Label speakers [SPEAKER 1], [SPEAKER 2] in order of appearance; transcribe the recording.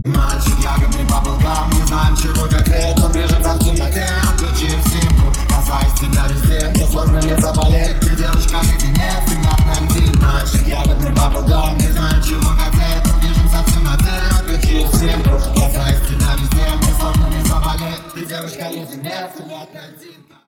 [SPEAKER 1] Мальчик, ягодный баблгам, не знаем чего как это. Бежим в темноте, отключив симку.